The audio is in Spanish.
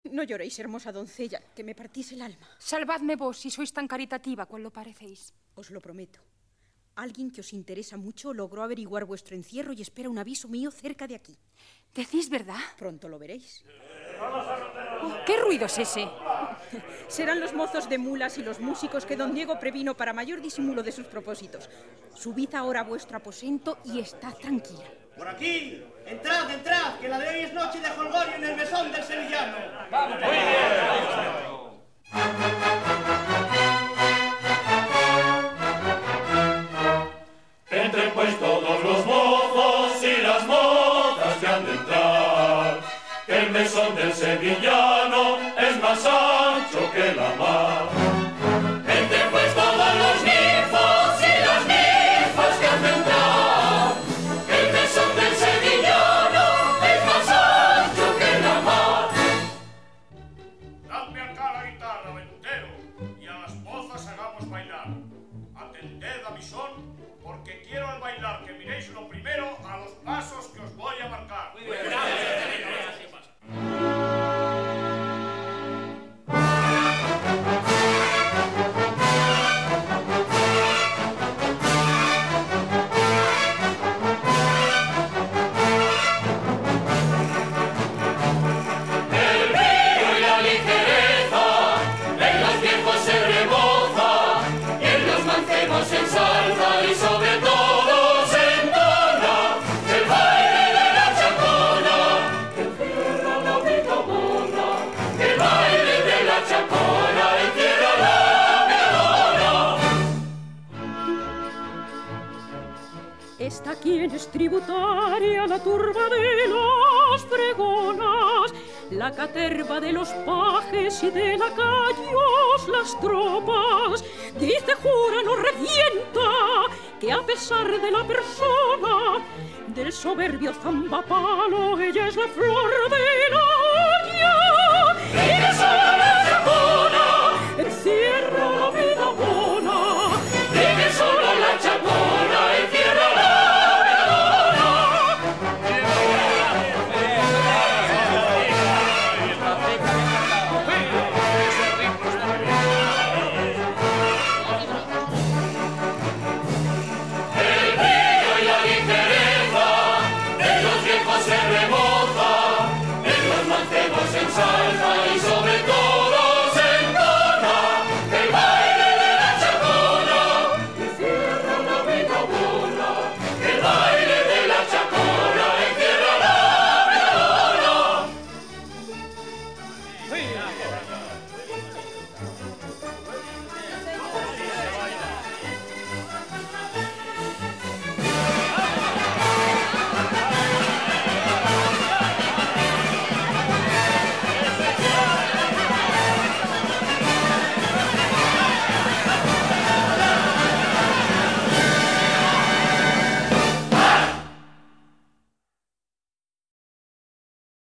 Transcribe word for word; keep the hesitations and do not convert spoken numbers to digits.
No lloréis, hermosa doncella, que me partís el alma. Salvadme vos, si sois tan caritativa cual lo parecéis. Os lo prometo. Alguien que os interesa mucho logró averiguar vuestro encierro y espera un aviso mío cerca de aquí. ¿Decís verdad? Pronto lo veréis. Oh, ¿qué ruido es ese? Serán los mozos de mulas y los músicos que don Diego previno para mayor disimulo de sus propósitos. Subid ahora a vuestro aposento y estad tranquila. ¡Por aquí! ¡Entrad, entrad! Que la de hoy es noche de jolgorio en el mesón del sevillano. ¡Vamos! ¡Muy bien! Entren pues todos los mozos y las mozas que han de entrar, que el mesón del sevillano es más ancho que la mar. Entren pues todos los ninfos y las ninfas que han de entrar, que el mesón del sevillano es más ancho que la mar. Dadme acá la guitarra, ventero, y a las mozas hagamos bailar. Atended a mi son, porque quiero al bailar que miréis lo primero a los pasos que os voy a marcar. Muy bien. Se ensalza y sobre todo se entona el baile de la chacona, que encierra la vida mona, el baile de la chacona encierra la vida mona. Esta quien es tributaria la turba de los pregonas, la caterva de los pajes y de lacayos las tropas. Dice, jura, no revienta, que a pesar de la persona del soberbio zambapalo, ella es la flor de la olla. Ella sola la chacona encierra la vida mona. Ella sola la chacona encierra la salsa y sobre todo se entona el baile de la chacona que encierra la vida mona, el baile de la chacona encierra la vida mona.